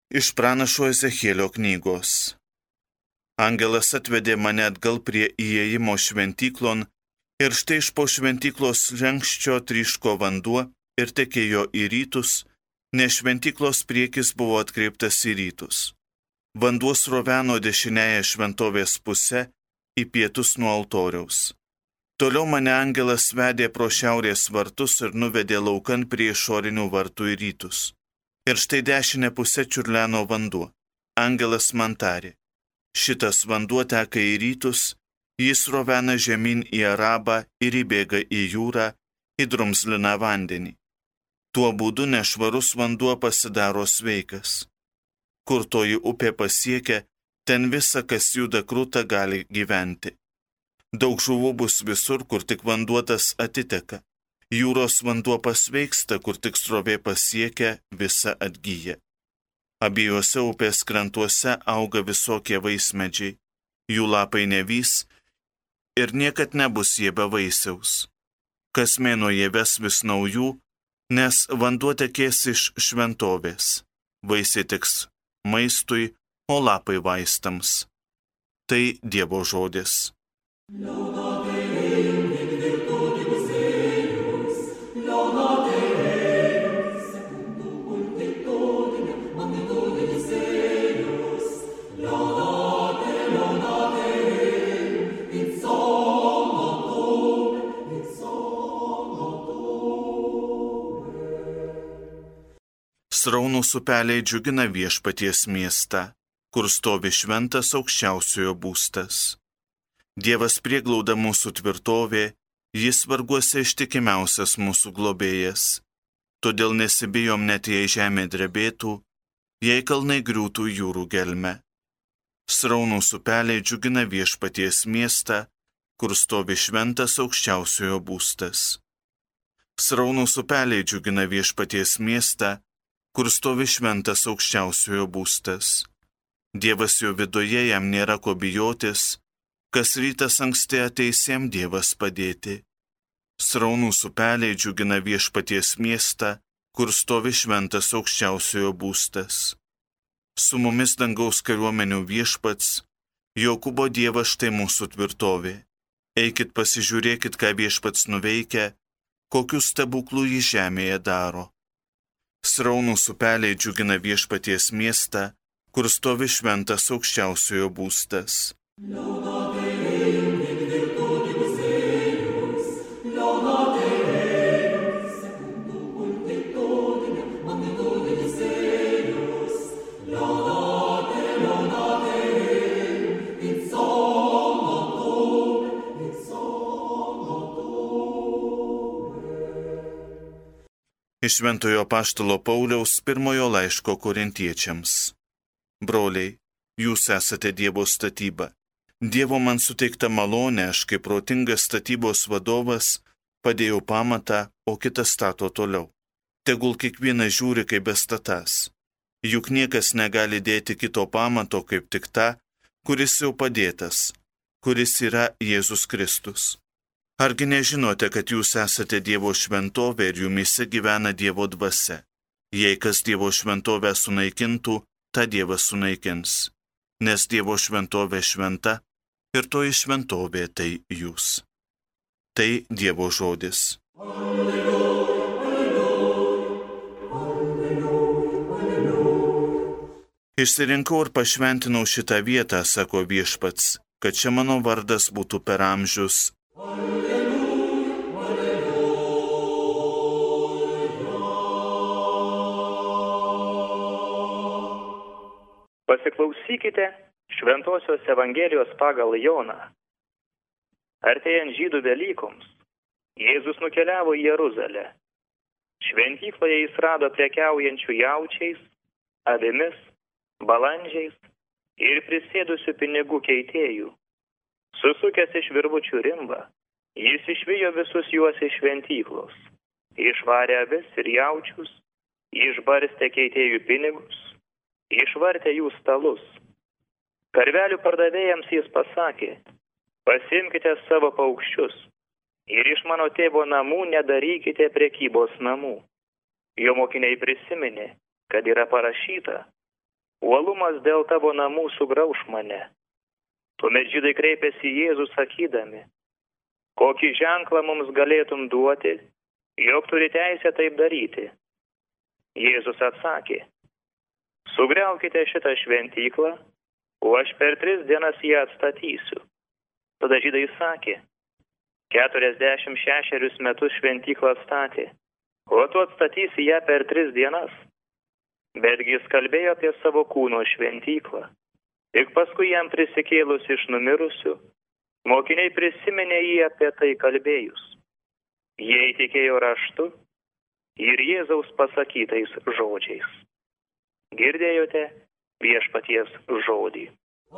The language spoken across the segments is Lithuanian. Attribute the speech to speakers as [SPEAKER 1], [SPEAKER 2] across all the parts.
[SPEAKER 1] Iš pranašo Ezechielio knygos. Angelas atvedė mane atgal prie įėjimo šventyklon ir štai iš po šventyklos žengščio tryško vanduo ir tekėjo į rytus, nes šventyklos priekis buvo atkreiptas į rytus. Vanduo sroveno dešinėje šventovės puse į pietus nuo altoriaus. Toliau mane angelas vedė pro šiaurės vartus ir nuvedė laukan prie išorinių vartų į rytus. Ir štai dešinė pusė čiurleno vanduo. Angelas man tarė: šitas vanduo teka į rytus, jis rovena žemyn į Arabą ir įbėga į jūrą, į drumzliną vandenį. Tuo būdu nešvarus vanduo pasidaro sveikas. Kur toji upė pasiekia, ten visa, kas juda kruta, gali gyventi. Daug žuvų bus visur, kur tik vanduo tas atiteka. Jūros vanduo pasveiksta, kur tik srovė pasiekia, visa atgyja. Abiejose upės krantuose auga visokie vaismedžiai, jų lapai nevys ir niekad nebus jie be vaisiaus. Kas mėnuo jie ves vis naujų, nes vanduo tekės iš šventovės. Vaisiai tiks maistui, o lapai vaistams. Tai Dievo žodis. Sraunūs upeliai džiugina viešpaties miestą, kur stovi šventas aukščiausiojo būstas. Dievas prieglauda mūsų tvirtovė, jis varguose ištikimiausias mūsų globėjas. Todėl nesibijom net jei žemė drebėtų, jei kalnai griūtų jūrų gelme. Sraunūs upeliai džiugina viešpaties miestą, kur stovi šventas aukščiausiojo būstas. Sraunūs upeliai džiugina viešpaties miestą, kur stovi šventas aukščiausiojo būstas. Dievas jo viduje, jam nėra ko bijotis, kas rytas anksti ateis jam Dievas padėti. Sraunūs upeliai džiugina viešpaties miestą, kur stovi šventas aukščiausiojo būstas. Su mumis dangaus kariuomenių viešpats, Jokūbo Dievas štai mūsų tvirtovė. Eikit pasižiūrėkit, ką viešpats nuveikia, kokius stebuklų jį žemėje daro. Sraunūs upeliai džiugina viešpaties miestą, kur stovi šventas aukščiausiojo būstas. Iš Šventojo apaštalo Pauliaus pirmojo laiško Korintiečiams. Broliai, jūs esate Dievo statyba. Dievo man suteikta malonė, aš kaip protingas statybos vadovas padėjau pamatą, o kitas stato toliau. Tegul kiekvienas žiūri kaip bestatąs. Juk niekas negali dėti kito pamato kaip tik tą, kuris jau padėtas, kuris yra Jėzus Kristus. Argi nežinote, kad jūs esate Dievo šventovė ir jumyse gyvena Dievo dvasia? Jei kas Dievo šventovę sunaikintų, tą Dievas sunaikins. Nes Dievo šventovė šventa ir toji šventovė tai jūs. Tai Dievo žodis. Alleluja, alleluja, alleluja. Išsirinkau ir pašventinau šitą vietą, sako viešpats, kad čia mano vardas būtų per amžius.
[SPEAKER 2] Pasiklausykite Šventosios Evangelijos pagal Joną. Artėjant Žydų Velykoms, Jėzus nukeliavo į Jeruzalę. Šventykloje jis rado prekiaujančių jaučiais, avimis, balandžiais ir prisėdusių pinigų keitėjų. Susukęs iš virvučių rimbą, jis išvijo visus juos iš šventyklos, išvarė avis ir jaučius, išbarstė keitėjų pinigus, išvartė jų stalus. Karvelių pardavėjams jis pasakė: pasiimkite savo paukščius ir iš mano tėvo namų nedarykite prekybos namų. Jo mokiniai prisiminė, kad yra parašyta: uolumas dėl tavo namų sugrauš mane. Tuomet žydai kreipėsi į Jėzų sakydami, kokį ženklą mums galėtum duoti, jog turi teisę taip daryti. Jėzus atsakė, sugriaukite šitą šventyklą, o aš per 3 dienas ją atstatysiu. Tada žydai sakė, 46 metus šventyklą atstatė, o tu atstatysi ją per 3 dienas. Betgi jis kalbėjo apie savo kūno šventyklą. Tik paskui jam prisikėlus iš numirusių, mokiniai prisiminė jį apie tai kalbėjus. Jie įtikėjo raštu ir Jėzaus pasakytais žodžiais. Girdėjote viešpaties žodį.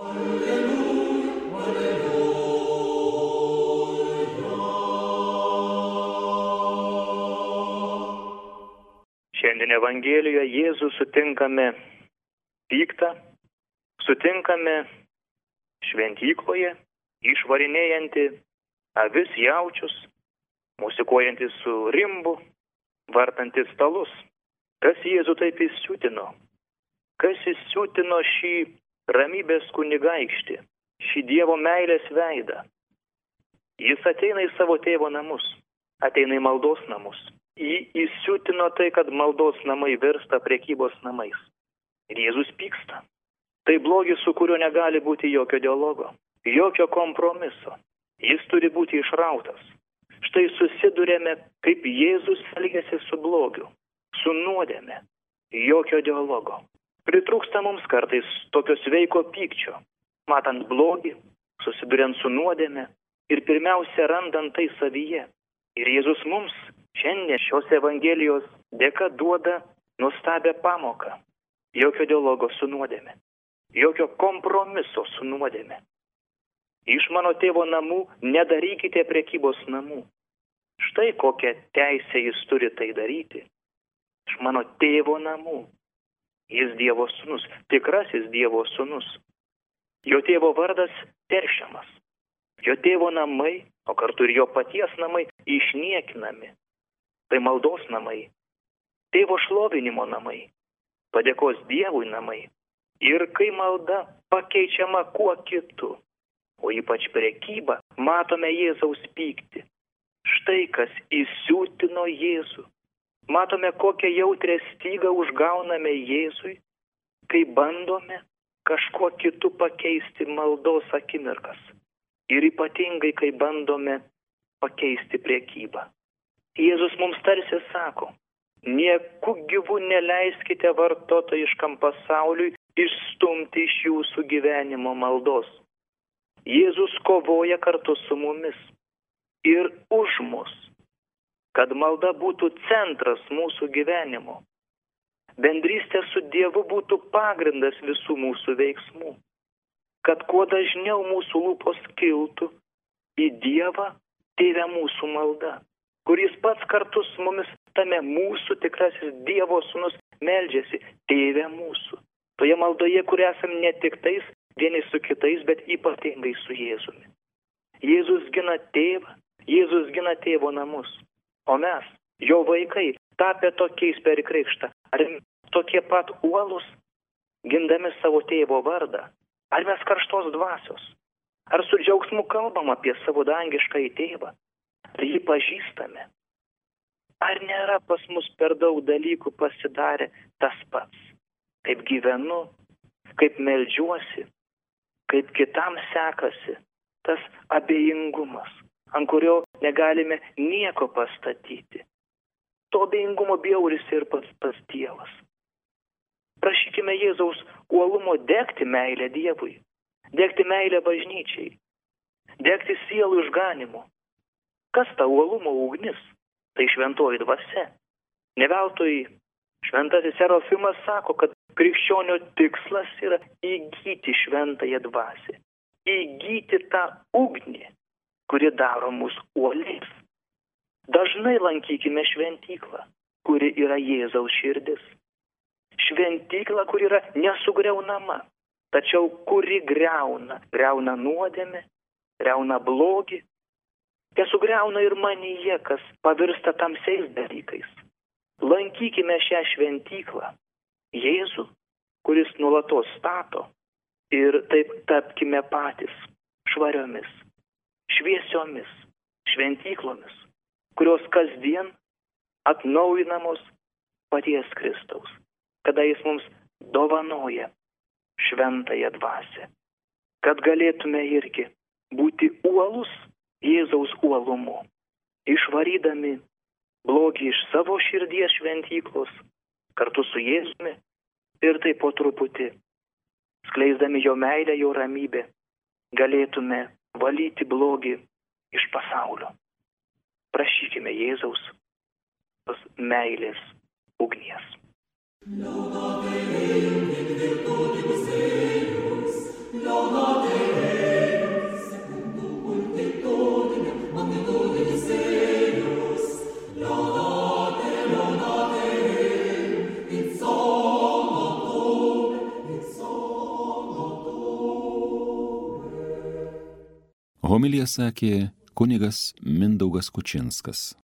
[SPEAKER 2] Šiandien Evangelijoje Jėzų sutinkame pyktą, sutinkame šventykloje, išvarinėjantį avis jaučius, musikuojantį su rimbu, vartantį stalus. Kas Jėzų taip įsiutino? Kas įsiutino šį ramybės kunigaikštį, šį Dievo meilės veidą? Jis ateina į savo tėvo namus, ateina į maldos namus. Jį įsiutino tai, kad maldos namai virsta prekybos namais. Ir Jėzus pyksta. Tai blogis, su kuriuo negali būti jokio dialogo, jokio kompromiso. Jis turi būti išrautas. Štai susidurėme, kaip Jėzus elgiasi su blogiu, su nuodėme. Jokio dialogo. Pritrūksta mums kartais tokio sveiko pykčio, matant blogį, susiduriant su nuodėme ir pirmiausia randant tai savyje. Ir Jėzus mums šiandien šios Evangelijos dėka duoda nuostabią pamoką. Jokio dialogo su nuodėme. Jokio kompromiso su nuodėme. Iš mano tėvo namų nedarykite prekybos namų. Štai kokią teisę jis turi tai daryti. Iš mano tėvo namų. Jis Dievo sūnus, tikrasis Dievo sūnus. Jo tėvo vardas teršiamas. Jo tėvo namai, o kartu ir jo paties namai išniekinami. Tai maldos namai, tėvo šlovinimo namai, padėkos Dievui namai. Ir kai malda pakeičiama kuo kitu, o ypač prekyba, matome Jėzaus pyktį. Štai kas įsiutino Jėzų. Matome, kokią jautrią stygą užgauname Jėzui, kai bandome kažkuo kitu pakeisti maldos akimirkas. Ir ypatingai, kai bandome pakeisti prekybą. Jėzus mums tarsi sako, nieku gyvu neleiskite vartotojiškam pasauliui išstumti iš jūsų gyvenimo maldos. Jėzus kovoja kartu su mumis ir už mus, kad malda būtų centras mūsų gyvenimo. Bendrystė su Dievu būtų pagrindas visų mūsų veiksmų. Kad kuo dažniau mūsų lūpos kiltų į Dievą, Tėve mūsų malda, kuris pats kartu su mumis tame mūsų tikrasis Dievo sūnus meldžiasi, Tėve mūsų. Toje maldoje, kur esam ne tik tais vieni su kitais, bet ypatingai su Jėzumi. Jėzus gina tėvą, Jėzus gina tėvo namus. O mes, jo vaikai, tapę tokiais per krikštą, ar tokie pat uolus, gindami savo tėvo vardą? Ar mes karštos dvasios? Ar su džiaugsmu kalbam apie savo dangiškąjį tėvą? Ar jį pažįstame? Ar nėra pas mus per daug dalykų pasidarę tas pats? Kaip gyvenu, kaip meldžiuosi, kaip kitam sekasi, tas abejingumas, ant kurio negalime nieko pastatyti. To abejingumo bjaurisi ir pats Dievas. Prašykime Jėzaus uolumo degti meilę Dievui, degti meilę bažnyčiai, degti sielų išganimu. Kas ta uolumo ugnis? Tai šventoji dvasia. Ne veltui šventasis Serofimas sako, kad krikščionio tikslas yra įgyti šventąją dvasią, įgyti tą ugnį, kuri daro mus uoliais. Dažnai lankykime šventyklą, kuri yra Jėzaus širdis. Šventykla, kuri yra nesugriaunama, tačiau kuri griauna nuodėmę, griauna blogį, nesugriauna ir manyje, kas pavirsta tamsiais dalykais. Lankykime šią šventyklą, Jėzų, kuris nuolatos stato, ir taip tapkime patys švariomis, šviesiomis šventyklomis, kurios kasdien atnaujinamos paties Kristaus, kada jis mums dovanoja šventąją dvasią, kad galėtume irgi būti uolus Jėzaus uolumu, išvarydami blogį iš savo širdies šventyklos kartu su Jėzumi ir taip po truputį, skleisdami jo meilę, jo ramybę, galėtume valyti blogį iš pasaulio. Prašykime Jėzaus tos meilės ugnies.
[SPEAKER 3] Homiliją sakė kunigas Mindaugas Kučinskas.